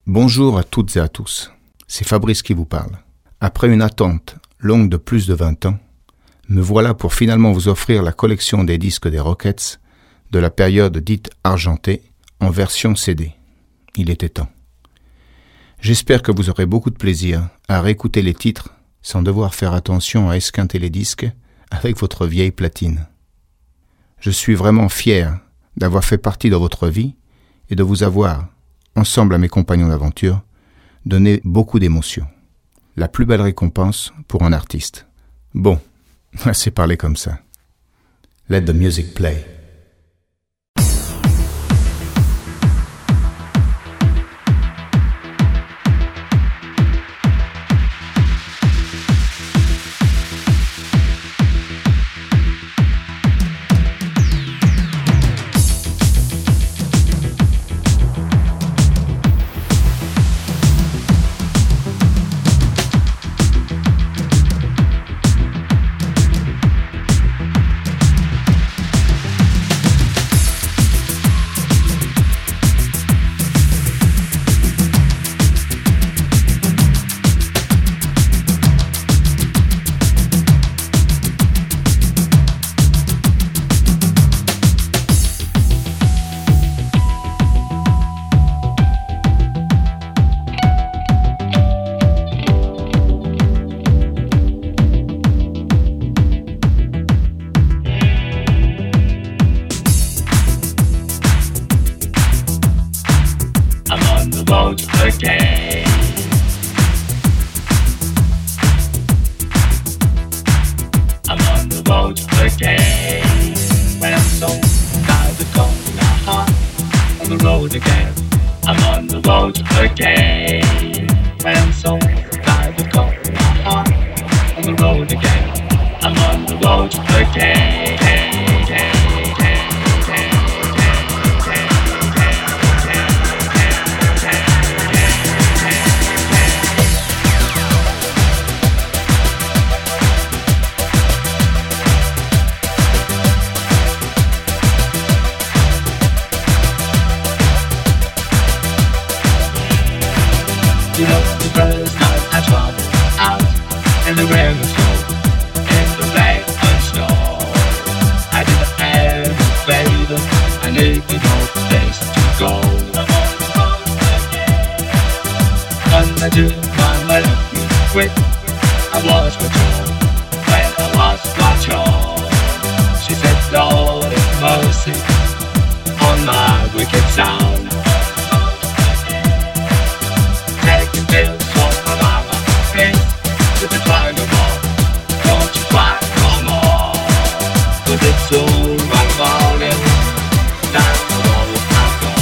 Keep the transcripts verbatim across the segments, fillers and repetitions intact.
Bonjour à toutes et à tous, c'est Fabrice qui vous parle. Après une attente longue de plus de vingt ans, me voilà pour finalement vous offrir la collection des disques des Rockets de la période dite argentée en version C D. Il était temps. J'espère que vous aurez beaucoup de plaisir à réécouter les titres sans devoir faire attention à esquinter les disques avec votre vieille platine. Je suis vraiment fier d'avoir fait partie de votre vie et de vous avoir, ensemble à mes compagnons d'aventure, donné beaucoup d'émotions. La plus belle récompense pour un artiste. Bon, assez parlé comme ça. Let the music play. Again. I'm on the road again. When I'm so tired of going hard, on the road again. I'm on the road again. When I'm so tired of going hard, on the road again. I'm on the road again. You know the first night I traveled out in the rain and snow, in the rain and snow. I didn't have a favor, I needed no place to go. And I do my melody quick, I was control, when I was control. She said, Lord have mercy on my wicked sound. Pills for my mama, please, to the cry no more. Don't you cry no more, cause it's all right falling down the road I go.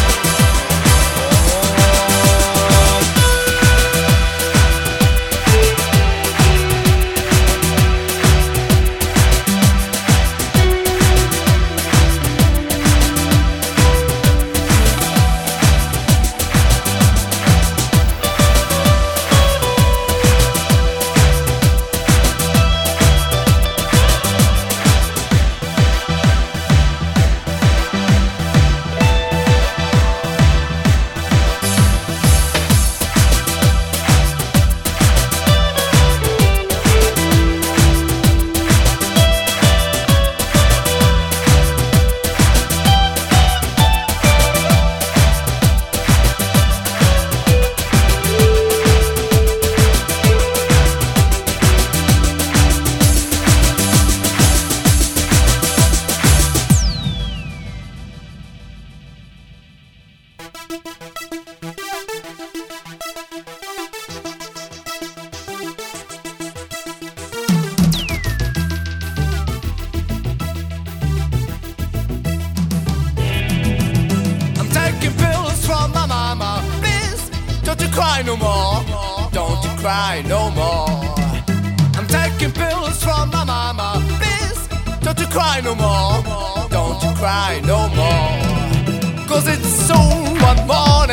Cry no more, don't you cry no more. I'm taking pills from my mama, please. Don't you cry no more, don't you cry no more. Cause it's so one more.